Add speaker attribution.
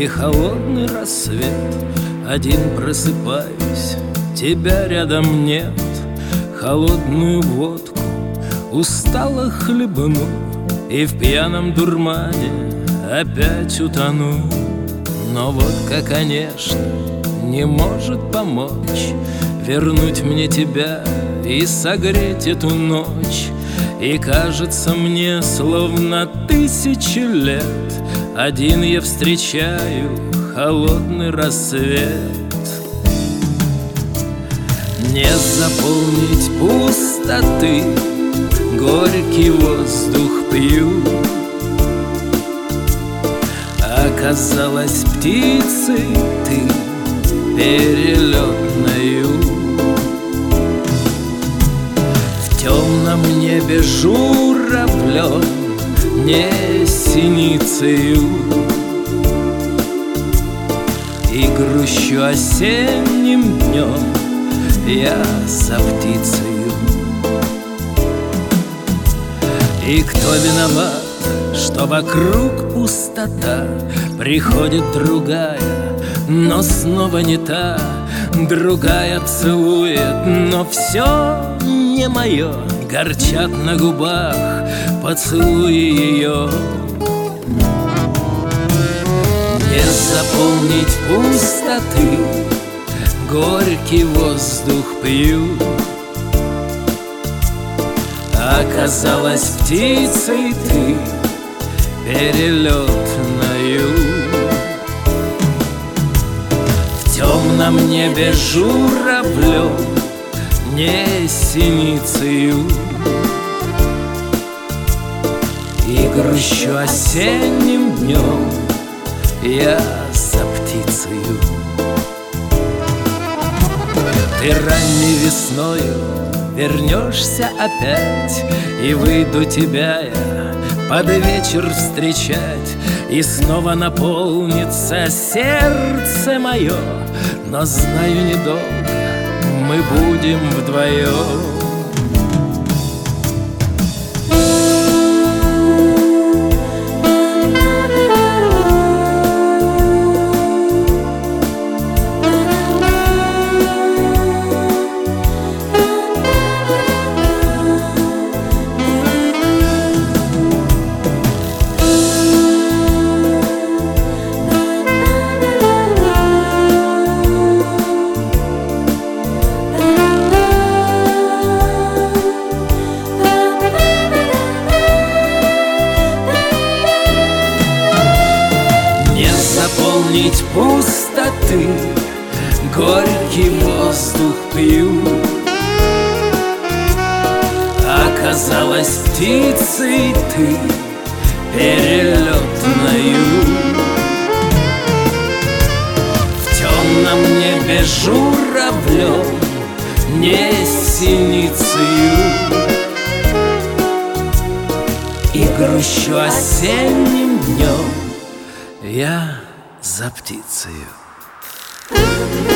Speaker 1: и холодный рассвет. Один просыпаюсь, тебя рядом нет. Холодную водку устало хлебну, и в пьяном дурмане опять утону. Но водка, конечно, не может помочь вернуть мне тебя и согреть эту ночь. И кажется мне, словно 1000 лет один я встречаю холодный рассвет. Не заполнить пустоты, горький воздух пью. Оказалась птицей ты перелетною. В темном небе журавлем, не синицею, и грущу осенним днем я за птицею. И кто виноват, что вокруг пустота? Приходит другая, но снова не та. Другая целует, но все не мое. Горчат на губах поцелуи ее. Не заполнить пустоты, горький воздух пью. Оказалась птицей ты перелетною. В темном небе журавлем, не синицею, и грущу осенним днем я за птицею. Ты ранней весною вернешься опять, и выйду тебя я под вечер встречать. И снова наполнится сердце мое, но знаю, недолго мы будем вдвоем. Заполнить пустоты, горький воздух пью. Оказалась птицей ты перелетною. В темном небе журавлем, не синицею, и грущу осенним днем я за птицею.